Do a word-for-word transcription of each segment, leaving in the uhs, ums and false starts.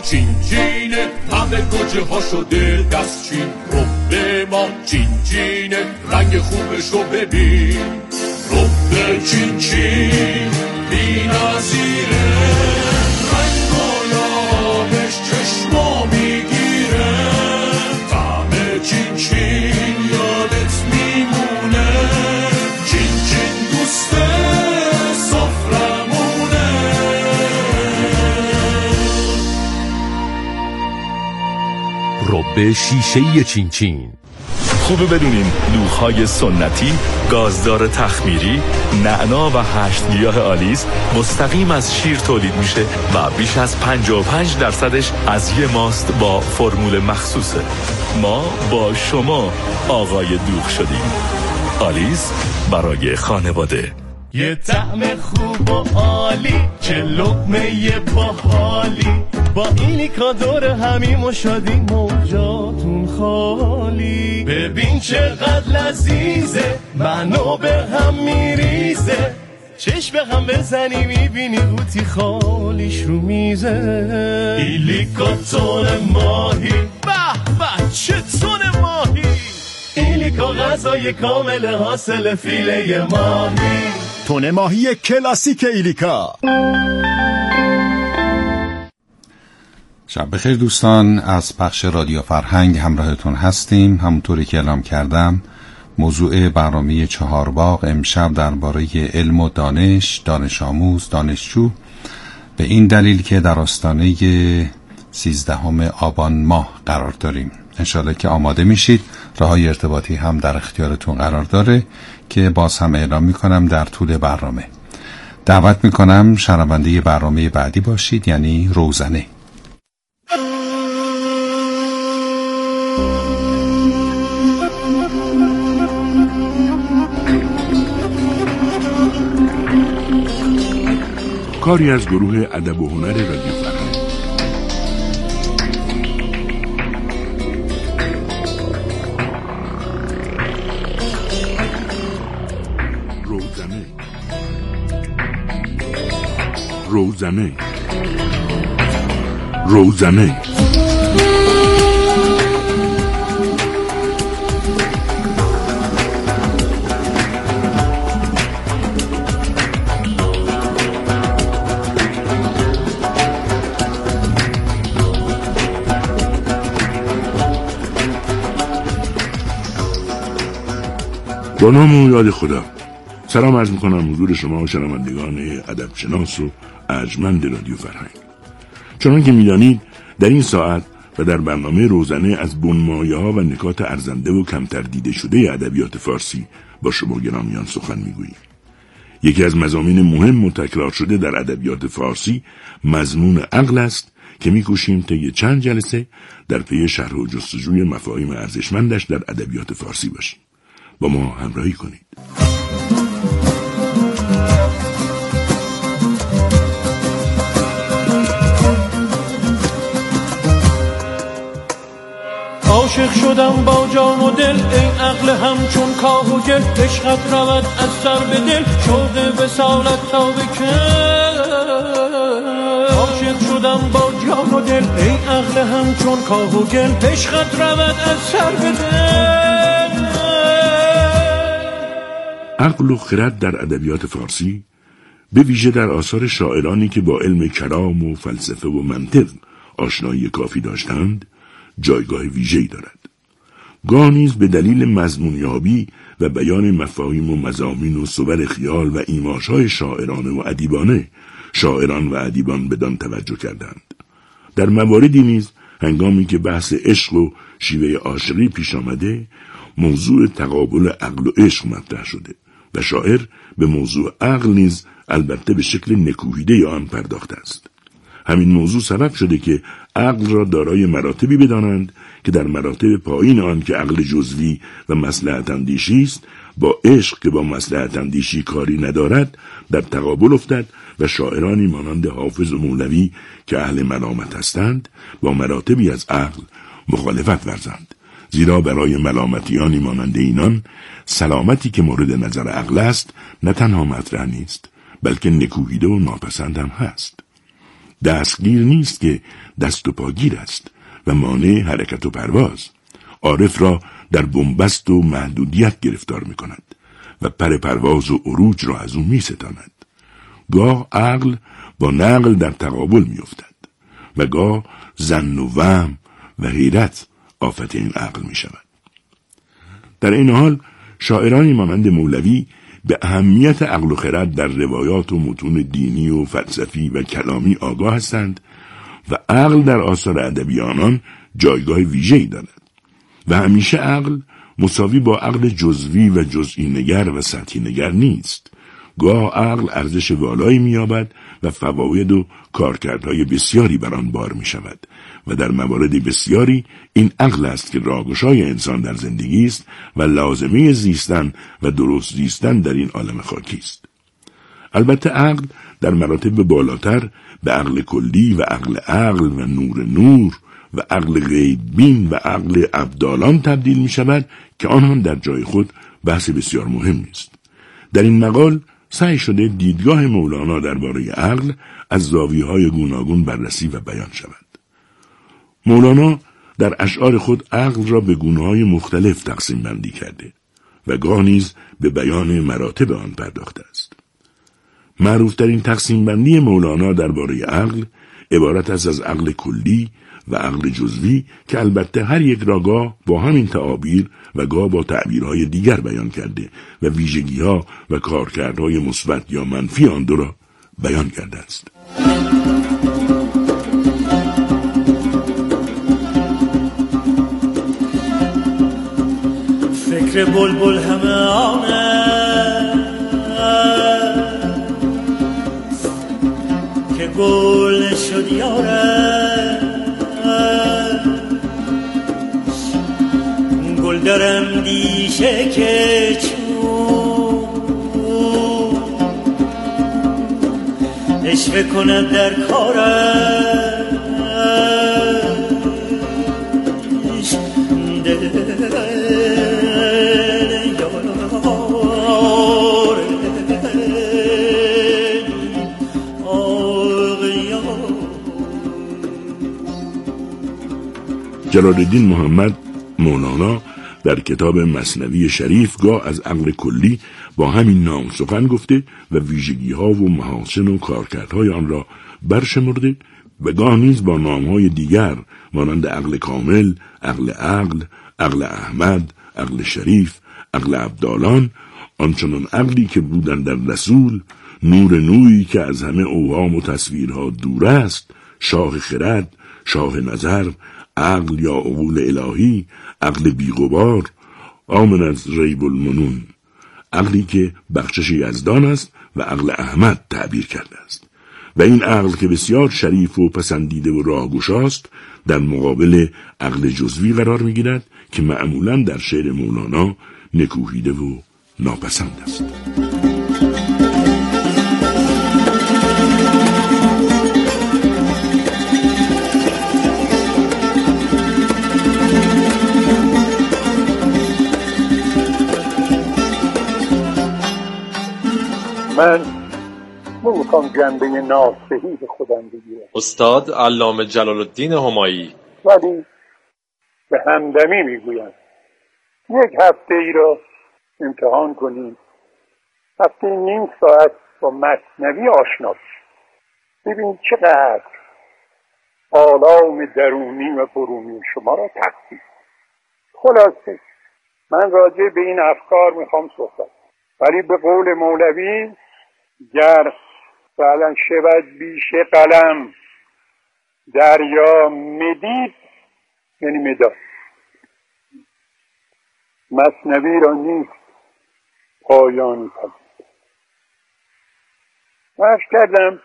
چین چینه، همه گوجه ها شده دستچین. رب ما چین چینه، رنگ خوبش رو ببین. رب چین چین بی نظیره، رنگ و لامش چشما میگیره. طعم چین چین یادت میمونه، چین چین دوست سفرمونه. رب شیشه‌ای چین چین. خوبه بدونین لوخ‌های سنتی، گازدار تخمیری، نعنا و هشت گیاه آلیس مستقیم از شیر تولید میشه و بیش از پنجاه و پنج درصدش از یه ماست با فرمول مخصوصه. ما با شما آقای دوغ شدیم. آلیس برای خانواده. یه طعم خوب و عالی، چه لقمه باحالی. با ایلیکا دور همیم و شادیم و جاتون خالی. ببین چقدر لذیذه، منو به هم میریزه. چشم به هم بزنی میبینی قوطی خالیش رو میزه. ایلیکا تون ماهی، به به چه تون ماهی. ایلیکا غذای کامل حاصل فیله ماهی. تون ماهی کلاسیک ایلیکا. شب بخیر دوستان، از پخش رادیو فرهنگ همراهتون هستیم. همونطوری که اعلام کردم موضوع برنامه چهارباغ امشب درباره علم و دانش، دانش آموز، دانشجو، به این دلیل که در آستانه سیزدهم آبان ماه قرار داریم. انشالله که آماده میشید. راههای ارتباطی هم در اختیارتون قرار داره که باز هم اعلام میکنم در طول برنامه. دعوت میکنم شنونده برنامه بعدی باشید، یعنی روزنه. کاری از گروه ادب و هنر رادیو فرهنگ. روزنه روزنه روزنه با نام و یاد خدا. سلام عرض میکنم حضور شما و شنوندگان ادب شناس و ارجمند رادیو فرهنگ. چنان که میدانید در این ساعت و در برنامه روزنه از بنمایه ها و نکات ارزنده و کمتر دیده شده ادبیات فارسی با شما گرامیان سخن میگوییم. یکی از مضامین مهم و تکرار شده در ادبیات فارسی مضمون عقل است که میکوشیم طی چند جلسه در پی شرح و جستجوی مفاهیم ارزشمندش در ادبیات فارسی باشیم. با ما همراهی کنید. عاشق شدم با جان و دل، ای عقل همچون کاه و گل. عشقت رود از سر به دل، شوق وصالت تا به کل. عاشق شدم با جان و دل، ای عقل همچون کاه و گل. عشقت رود از سر به دل. عقل و خرد در ادبیات فارسی، به ویژه در آثار شاعرانی که با علم کلام و فلسفه و منطق آشنایی کافی داشتند، جایگاه ویژه‌ای دارد. گاه نیز به دلیل مضمونیابی و بیان مفاهیم و مضامین و صور خیال و ایماژهای شاعرانه و ادیبانه شاعران و ادیبان بدان توجه کردند. در مواردی نیز هنگامی که بحث عشق و شیوه عاشقی پیش آمده، موضوع تقابل عقل و عشق مطرح شده و شاعر به موضوع عقل نیز البته به شکل نکوهیده آن پرداخته است. همین موضوع سبب شده که عقل را دارای مراتبی بدانند که در مراتب پایین آن که عقل جزوی و مصلحت اندیشی است، با عشق که با مصلحت اندیشی کاری ندارد در تقابل افتد و شاعرانی مانند حافظ و مولوی که اهل ملامت هستند با مراتبی از عقل مخالفت ورزند. زیرا برای ملامتیانی مانند اینان سلامتی که مورد نظر عقل است نه تنها مطرح نیست، بلکه نکوهیده و ناپسند هم هست. دستگیر نیست که دست و پاگیر است و مانع حرکت و پرواز. عارف را در بنبست و محدودیت گرفتار می کند و پر پرواز و عروج را از او می ستاند. گاه عقل با نقل در تقابل می افتد و گاه ظن و وهم و حیرت آفت این عقل می شود. در این حال شاعرانی مانند مولوی به اهمیت عقل و خرد در روایات و متون دینی و فلسفی و کلامی آگاه هستند و عقل در آثار ادبی آنان جایگاه ویژه‌ای دارد و همیشه عقل مساوی با عقل جزوی و جزئی نگر و سطحی نگر نیست. گاه عقل ارزش والایی می‌یابد و فواید و کارکردهای بسیاری بر آن بار می‌شود و در موارد بسیاری این عقل است که راهگشای انسان در زندگی است و لازمه زیستن و درست زیستن در این عالم خاکی است. البته عقل در مراتب بالاتر به عقل کلی و عقل عقل و نور نور و عقل غیب بین و عقل ابدالان تبدیل می شود که آن هم در جای خود بحث بسیار مهم است. در این مقال سعی شده دیدگاه مولانا درباره عقل از زاویه‌های گوناگون بررسی و بیان شود. مولانا در اشعار خود عقل را به گونه‌های مختلف تقسیم بندی کرده و گاه نیز به بیان مراتب آن پرداخته است. معروف‌ترین تقسیم بندی مولانا درباره عقل عبارت است از عقل کلی و عقل جزوی که البته هر یک را گاه با همین تعابیر و گاه با تعبیرهای دیگر بیان کرده و ویژگی‌ها و کارکردهای مثبت یا منفی آن دو را بیان کرده است. فکر بلبل همه آنه که گل شد یاره گل دارم دیشه که چون اشوه کند در کارش دل جلال الدین محمد مولانا در کتاب مثنوی شریف گاه از عقل کلی با همین نام سخن گفته و ویژگی‌ها و محاسن و کارکردهای آن را برشمرده و گاه نیز با نام‌های دیگر مانند عقل کامل، عقل عقل، عقل احمد، عقل شریف، عقل ابدالان، آنچنان عقلی که بودن در رسول، نور نوری که از همه اوهام و تصویرها دور است، شاه خرد، شاه نظر، عقل یا عقول الهی، عقل بیغبار، آمن از ریب المنون، عقلی که بخشش یزدان است و عقل احمد تعبیر کرده است و این عقل که بسیار شریف و پسندیده و راهگشاست در مقابل عقل جزوی قرار می‌گیرد که معمولاً در شعر مولانا نکوهیده و ناپسند است. من نمیخوام جنبه ناصحی خودم بگیرم. استاد علامه جلال الدین همایی ولی به همدمی میگویم یک هفته ای را امتحان کنیم، هفته نیم ساعت با مثنوی آشنا شید، ببینید چقدر آلام درونی و برونی شما را تخفیف. خلاصه من راجع به این افکار میخوام صحبت، ولی به قول مولوی گر فعلا شود بیش قلم دریا مدید، یعنی مداد، مثنوی را نیست پایانی پذیر. عرض کردم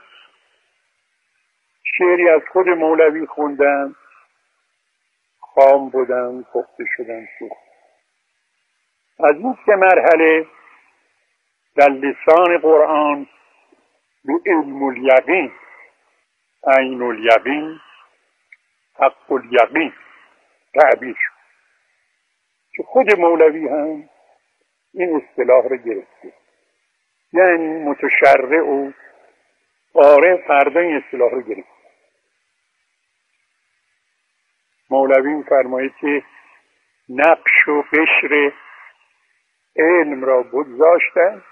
شعری از خود مولوی خوندم، خام بودم، پخته شدم سوخت. از این سه مرحله در لسان قرآن به علم الیقین، عین الیقین، حق الیقین تعبیر شد که خود مولوی هم این اصطلاح را گرفته، یعنی متشرع و عارف هر دو این اصطلاح را گرفته. مولوی می‌فرماید که نقش و قشر علم را بگذاشتند،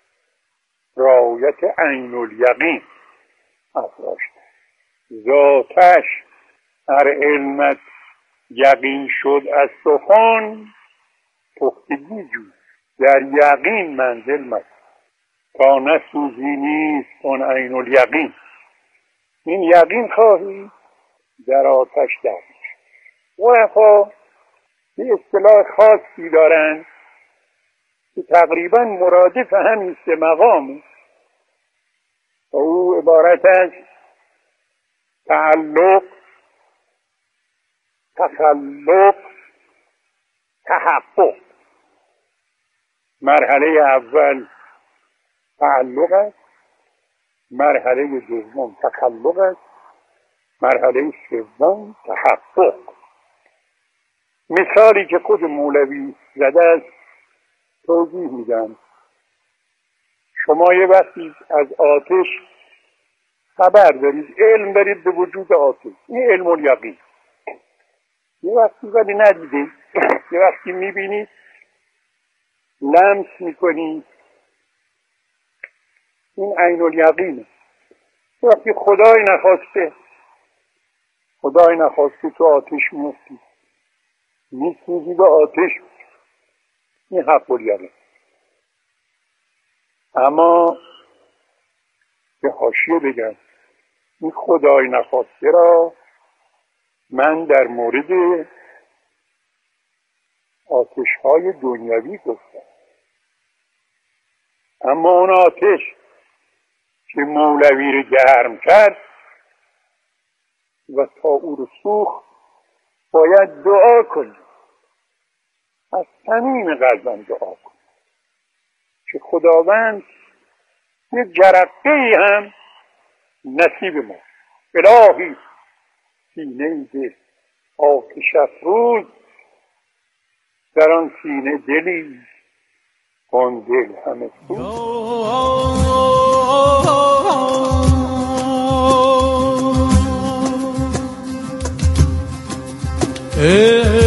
رایت عین الیقین افراشتند. ذاتش هر علمت یقین شد از سخن، پختگی جو در یقین منزل مد تا نسوزی نیست کن عین الیقین. این یقین خواهی در آتش درش. وقتا یه اصطلاح خاصی دارن که تقریبا مرادف همین سه مقام و او عبارت از تعلق، تخلق، تحقق. مرحله اول تعلق است، مرحله دوم تخلق است، مرحله سوم تحقق. مثالی که خود مولوی زده است توضیح میدم. شما یه وقتی از آتش خبر دارید، علم دارید به وجود آتش، این علم الیقین. یه وقتی ولی ندیدید، یه وقتی میبینید، لمس میکنید، این عین الیقینه. یه وقتی خدای نخواسته خدای نخواسته تو آتش میفتی، میسوزی به آتش، این حق الیقین. اما به حاشیه بگم این خدای نخواسته را من در مورد آتش های دنیوی گفتم، اما اون آتش که مولوی رو گرم کرد و تا او رو سوخت باید دعا کنیم، از صمیم قلبم دعا کنیم که خداوند یه جرقه‌ای هم نصیب ما. الهی سینه ده آتش افروز، در آن سینه دلی آن دل همه سوز. ای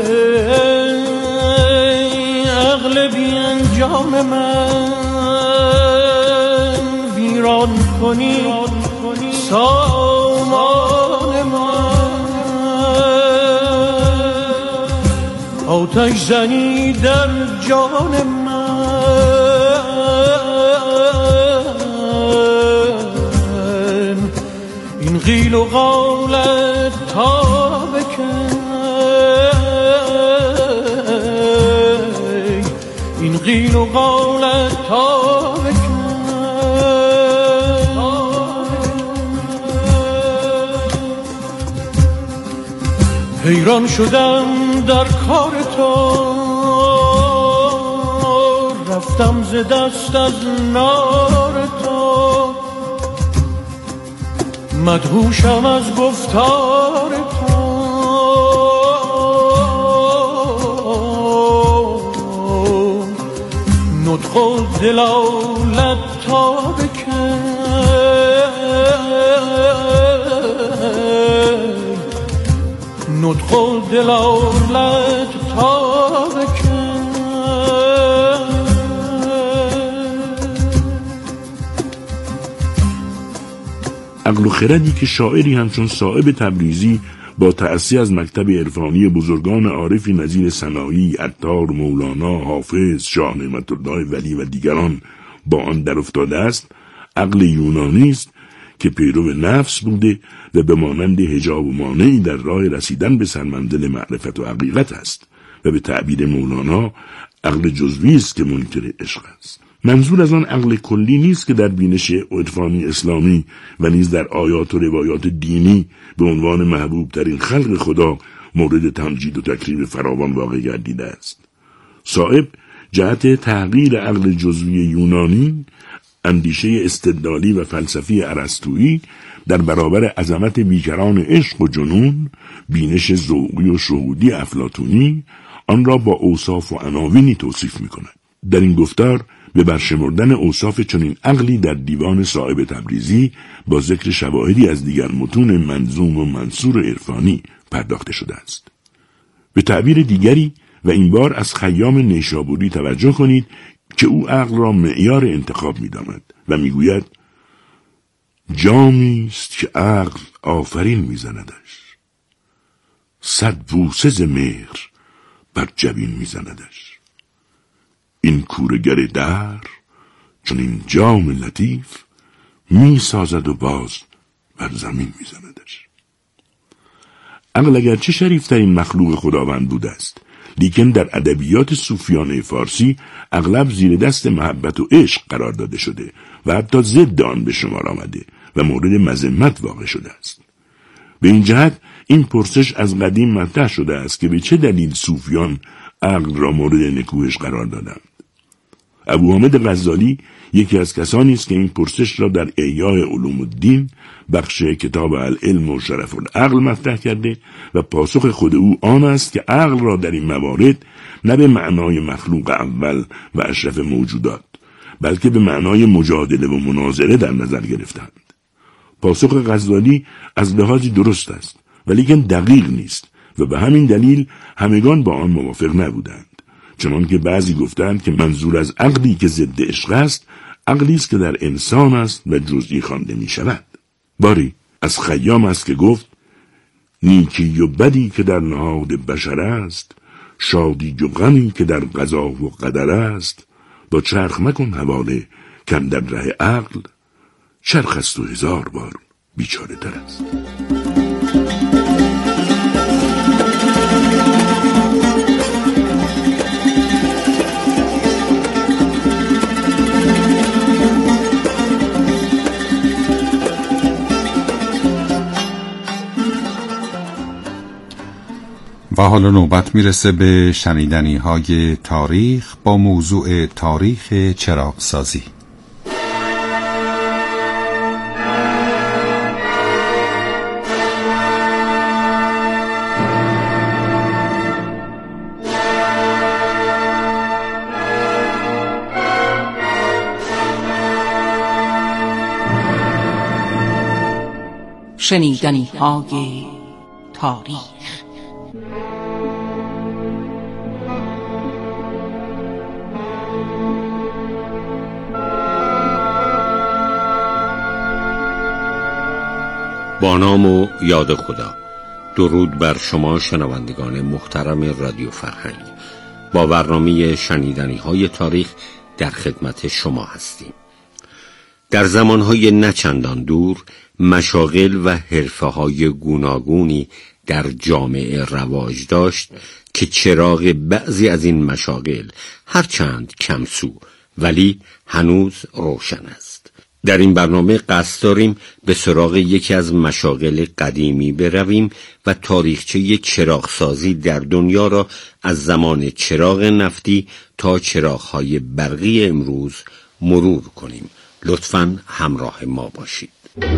عقل بی انجام من، ویران کنی سامان من، آتش زنی در جان من، این قیل و قالت تا بکن، این قیل و قالت تا بکن. حیران شدم در کار تو، رفتم ز دست از نار تو، مدهوشم از گفتار تو، نطق و دلالت تا بکن، نطق و دلالت تا بکن. عقل و خردی که شاعری همچون صائب تبریزی با تأسی از مکتب عرفانی بزرگان عارفی نظیر سنایی، عطار، مولانا، حافظ، شاه نعمت الله ولی و دیگران با آن در افتاده است، عقل یونانی است که پیرو نفس بوده و به مانند حجاب و مانعی در راه رسیدن به سرمنزل معرفت و حقیقت است و به تعبیر مولانا عقل جزوی است که منکر عشق است. منظور از آن عقل کلی نیست که در بینش عرفانی اسلامی و نیز در آیات و روایات دینی به عنوان محبوب ترین خلق خدا مورد تمجید و تکریم فراوان واقع گردیده است. صائب جهت تغییر عقل جزوی یونانی، اندیشه استدلالی و فلسفی ارسطویی در برابر عظمت بیکران عشق و جنون، بینش ذوقی و شهودی افلاطونی، آن را با اوصاف و عناوینی توصیف می‌کند. در این گفتار به برشمردن اوصاف چنین عقلی در دیوان صائب تبریزی با ذکر شواهدی از دیگر متون منظوم و منصور عرفانی پرداخته شده است. به تعبیر دیگری و این بار از خیام نیشابوری توجه کنید که او عقل را معیار انتخاب می‌داند و می‌گوید جامی است که عقل آفرین می‌زندش، صد بوسه ز مهر بر جبین می‌زندش. این کورگر در چون این جام لطیف می‌سازد و باز بر زمین می‌زندش. عقل اگرچه شریفترین مخلوق خداوند بوده است، لیکن در ادبیات صوفیانه فارسی اغلب زیر دست محبت و عشق قرار داده شده و حتی ضد آن به شمار آمده و مورد مذمت واقع شده است. به این جهت این پرسش از قدیم مطرح شده است که به چه دلیل صوفیان عقل را مورد نکوهش قرار دادند. ابو حامد غزالی یکی از کسانی است که این پرسش را در احیاء علوم الدین بخش کتاب العلم و شرف العقل مطرح کرده و پاسخ خود او آن است که عقل را در این موارد نه به معنای مخلوق اول و اشرف موجودات بلکه به معنای مجادله و مناظره در نظر گرفتند. پاسخ غزالی از لحاظی درست است ولیکن دقیق نیست و به همین دلیل همگان با آن موافق نبودند، چنان که بعضی گفتند که منظور از عقلی که ضد عشق است عقلی است که در انسان است و جزئی خوانده می شود. باری از خیام است که گفت نیکی و بدی که در نهاد بشر است، شادی و غمی که در قضا و قدر است، با چرخ مکن حواله کم در ره عقل، چرخ است و هزار بار بیچاره تر است. و حالا نوبت میرسه به شنیدنی های تاریخ با موضوع تاریخ چراغسازی. شنیدنی های تاریخ. با نام و یاد خدا. درود بر شما شنوندگان محترم رادیو فرهنگ. با برنامه شنیدنی های تاریخ در خدمت شما هستیم. در زمانهای نچندان دور مشاغل و حرفه‌های گوناگونی در جامعه رواج داشت که چراغ بعضی از این مشاغل هرچند کمسو ولی هنوز روشن است. در این برنامه قصد داریم به سراغ یکی از مشاغل قدیمی برویم و تاریخچه چراغسازی در دنیا را از زمان چراغ نفتی تا چراغ‌های برقی امروز مرور کنیم. لطفاً همراه ما باشید.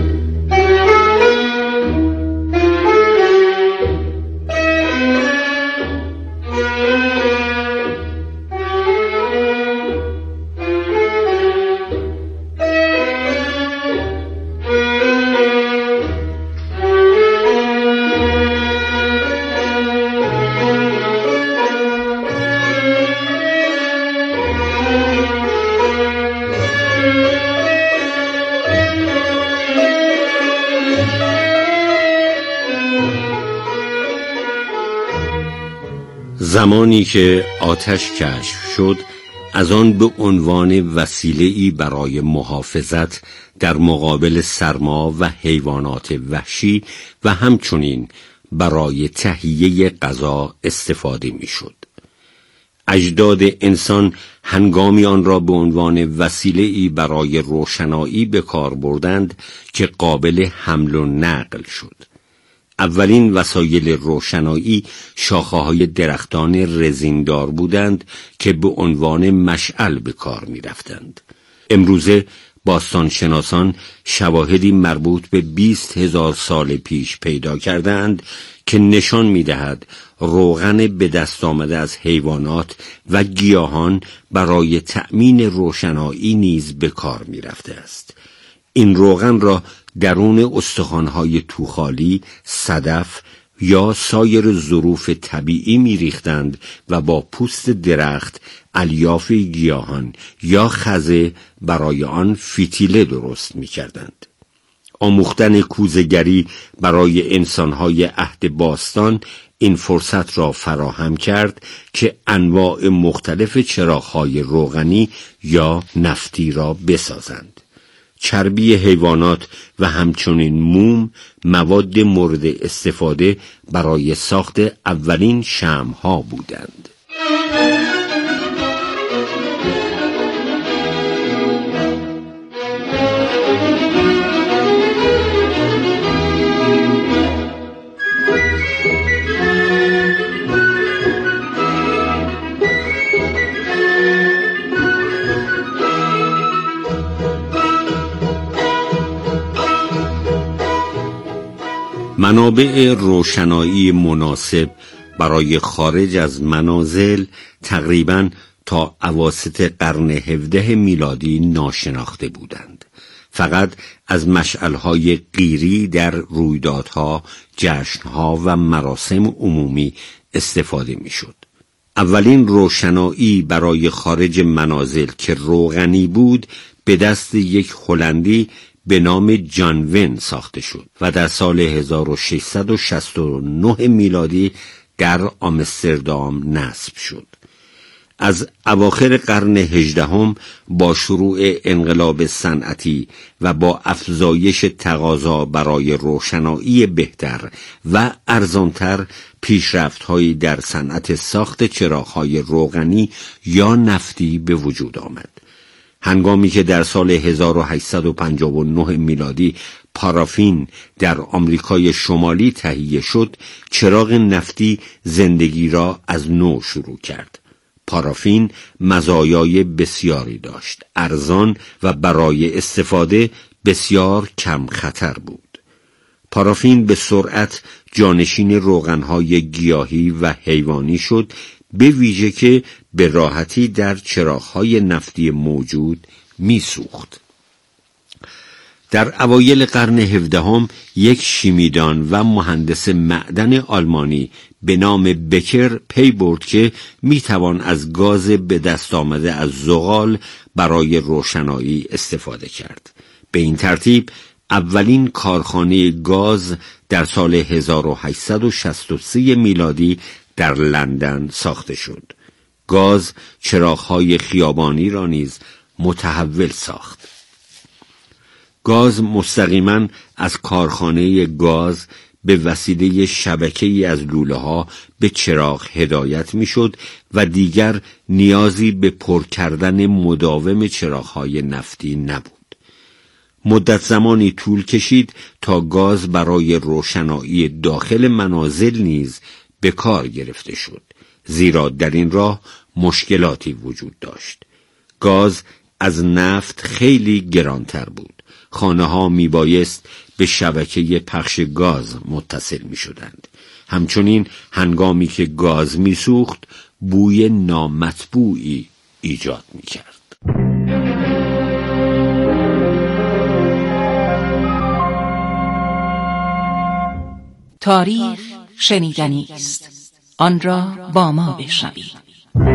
زمانی که آتش کشف شد، از آن به عنوان وسیله‌ای برای محافظت در مقابل سرما و حیوانات وحشی و همچنین برای تهیه غذا استفاده می‌شد. اجداد انسان هنگامی آن را به عنوان وسیله‌ای برای روشنایی به کار بردند که قابل حمل و نقل شد. اولین وسایل روشنایی شاخه‌های درختان رزیندار بودند که به عنوان مشعل به کار می رفتند. امروزه باستانشناسان شواهدی مربوط به بیست هزار سال پیش پیدا کردند که نشان می دهد روغن به دست آمده از حیوانات و گیاهان برای تأمین روشنایی نیز به کار می رفته است. این روغن را درون استخوان‌های توخالی، صدف یا سایر ظروف طبیعی میریختند و با پوست درخت، الیاف گیاهان یا خزه برای آن فتیله درست میکردند. آموختن کوزه‌گری برای انسانهای عهد باستان این فرصت را فراهم کرد که انواع مختلف چراغ‌های روغنی یا نفتی را بسازند. چربی حیوانات و همچنین موم مواد مورد استفاده برای ساخت اولین شمع‌ها بودند. منابع روشنایی مناسب برای خارج از منازل تقریباً تا اواسط قرن هفدهم میلادی ناشناخته بودند. فقط از مشعل‌های قیری در رویدادها، جشنها و مراسم عمومی استفاده می‌شد. اولین روشنایی برای خارج منازل که روغنی بود به دست یک هلندی به نام جان ون ساخته شد و در سال هزار و ششصد و شصت و نه میلادی در آمستردام نصب شد. از اواخر قرن هجدهم با شروع انقلاب صنعتی و با افزایش تقاضا برای روشنایی بهتر و ارزانتر، پیشرفت‌هایی در صنعت ساخت چراغ‌های روغنی یا نفتی به وجود آمد. هنگامی که در سال هزار و هشتصد و پنجاه و نه میلادی پارافین در آمریکای شمالی تهیه شد، چراغ نفتی زندگی را از نو شروع کرد. پارافین مزایای بسیاری داشت، ارزان و برای استفاده بسیار کم خطر بود. پارافین به سرعت جانشین روغنهای گیاهی و حیوانی شد، به ویژه که به راحتی در چراغ‌های نفتی موجود می‌سوخت. در اوایل قرن هفدهم یک شیمیدان و مهندس معدن آلمانی به نام بکر پی برد که میتوان از گاز به دست آمده از زغال برای روشنایی استفاده کرد. به این ترتیب اولین کارخانه گاز در سال هزار و هشتصد و شصت و سه میلادی در لندن ساخته شد. گاز چراغ‌های خیابانی را نیز متحول ساخت. گاز مستقیما از کارخانه گاز به وسیله شبکه‌ای از لوله‌ها به چراغ هدایت می‌شد و دیگر نیازی به پر کردن مداوم چراغ‌های نفتی نبود. مدت زمانی طول کشید تا گاز برای روشنایی داخل منازل نیز به کار گرفته شد، زیرا در این راه مشکلاتی وجود داشت. گاز از نفت خیلی گرانتر بود. خانه ها می بایست به شبکه پخش گاز متصل می شدند. همچنین هنگامی که گاز می سوخت بوی نامطبوعی ایجاد می کرد. تاریخ شنیدنی است، آن را با ما بشنوید.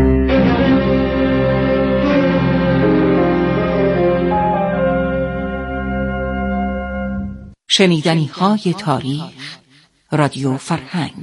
شنیدنی های تاریخ، رادیو فرهنگ.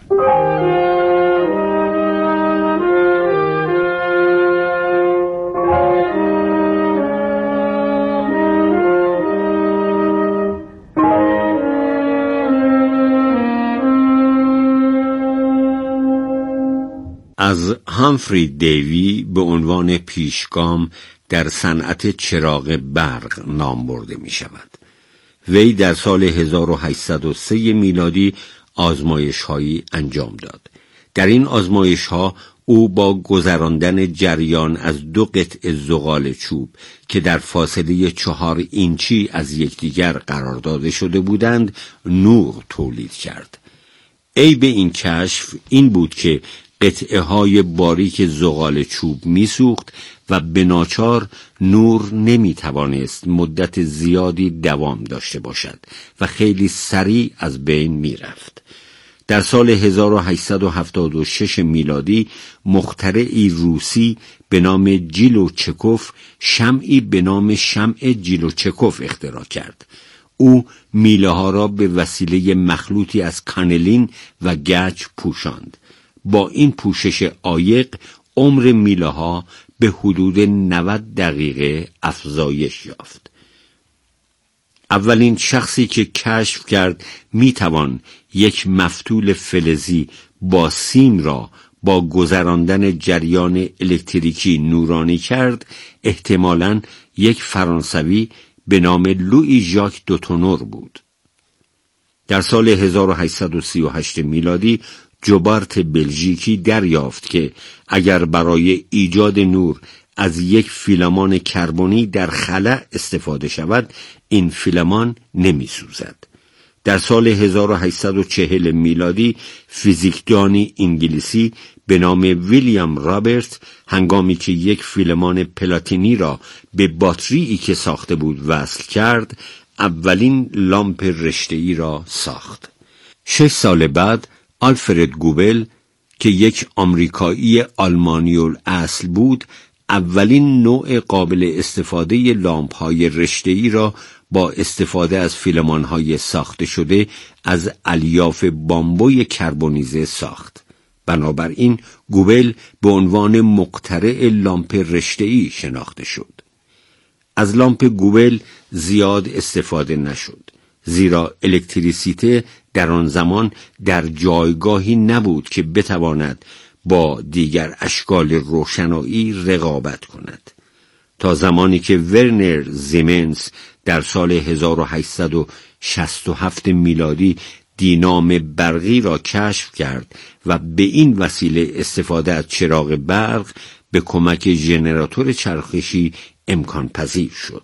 از همفری دیوی به عنوان پیشگام در صنعت چراغ برق نام برده می شود. وی در سال هزار و هشتصد و سه میلادی آزمایش‌هایی انجام داد. در این آزمایش‌ها او با گذراندن جریان از دو قطعه زغال چوب که در فاصله چهار اینچی از یکدیگر قرار داده شده بودند نور تولید کرد. عیب این کشف این بود که قطعه های باریک زغال چوب می سوخت و به ناچار نور نمی توانست مدت زیادی دوام داشته باشد و خیلی سریع از بین می رفت. در سال هزار و هشتصد و هفتاد و شش میلادی مخترعی روسی به نام جیلوچکوف شمعی به نام شمع جیلوچکوف اختراع کرد. او میله ها را به وسیله مخلوطی از کانلین و گچ پوشاند. با این پوشش عایق عمر میله ها به حدود نود دقیقه افزایش یافت. اولین شخصی که کشف کرد میتوان یک مفتول فلزی با سیم را با گذراندن جریان الکتریکی نورانی کرد احتمالاً یک فرانسوی به نام لوئی ژاک دوتونور بود. در سال هزار و هشتصد و سی و هشت میلادی جوبارت بلژیکی دریافت که اگر برای ایجاد نور از یک فیلمان کربنی در خلا استفاده شود این فیلمان نمی سوزد. در سال هزار و هشتصد و چهل میلادی فیزیکدانی انگلیسی به نام ویلیام رابرت هنگامی که یک فیلمان پلاتینی را به باتریی که ساخته بود وصل کرد اولین لامپ رشته‌ای را ساخت. شش سال بعد آلفرد گوبل که یک آمریکایی آلمانیول اصل بود اولین نوع قابل استفاده لامپ‌های رشته‌ای را با استفاده از فیلمان‌های ساخته شده از الیاف بامبوی کربونیزه ساخت. بنابراین گوبل به عنوان مخترع لامپ رشته‌ای شناخته شد. از لامپ گوبل زیاد استفاده نشد زیرا الکتریسیته در آن زمان در جایگاهی نبود که بتواند با دیگر اشکال روشنایی رقابت کند. تا زمانی که ورنر زیمنز در سال هزار و هشتصد و شصت و هفت میلادی دینام برقی را کشف کرد و به این وسیله استفاده از چراغ برق به کمک ژنراتور چرخشی امکان پذیر شد.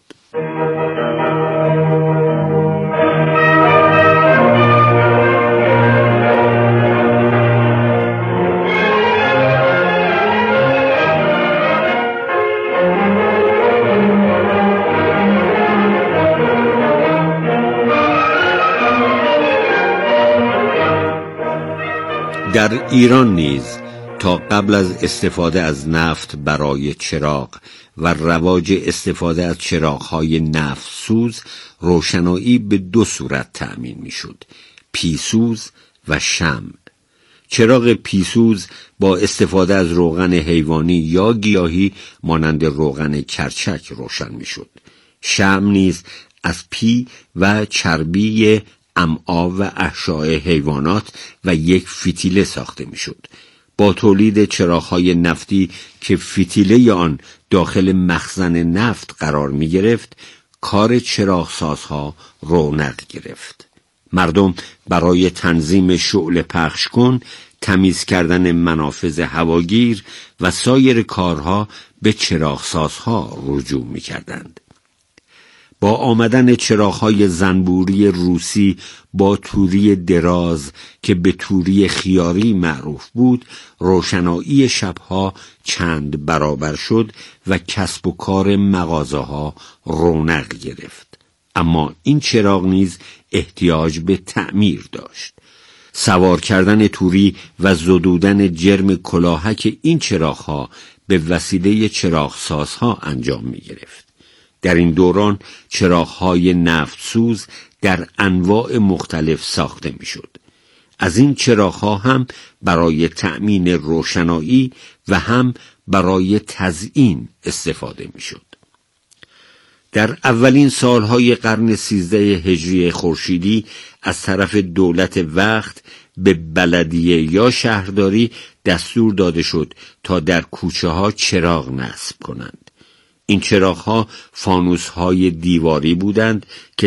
در ایران نیز تا قبل از استفاده از نفت برای چراغ و رواج استفاده از چراغ‌های نفت سوز روشنایی به دو صورت تأمین می‌شد: پیسوز و شمع. چراغ پیسوز با استفاده از روغن حیوانی یا گیاهی مانند روغن کرچک روشن می‌شد. شمع نیز از پی و چربی امعا و احشاء حیوانات و یک فتیله ساخته می‌شد. با تولید چراغ‌های نفتی که فتیله آن داخل مخزن نفت قرار می‌گرفت، کار چراغ‌سازها رونق گرفت. مردم برای تنظیم شعله پخش کن، تمیز کردن منافذ هواگیر و سایر کارها به چراغ‌سازها رجوع می‌کردند. با آمدن چراغ‌های زنبوری روسی با توری دراز که به توری خیاری معروف بود، روشنایی شبها چند برابر شد و کسب و کار مغازه‌ها رونق گرفت. اما این چراغ نیز احتیاج به تعمیر داشت. سوار کردن توری و زدودن جرم کلاهک این چراغ‌ها به وسیله چراغ‌سازها انجام می‌گرفت. در این دوران چراغ‌های نفت‌سوز در انواع مختلف ساخته می‌شد. از این چراغ‌ها هم برای تأمین روشنایی و هم برای تزیین استفاده می‌شد. در اولین سالهای قرن سیزده هجری خورشیدی از طرف دولت وقت به بلدیه یا شهرداری دستور داده شد تا در کوچه‌ها چراغ نصب کنند. این چراغ‌ها فانوس‌های دیواری بودند که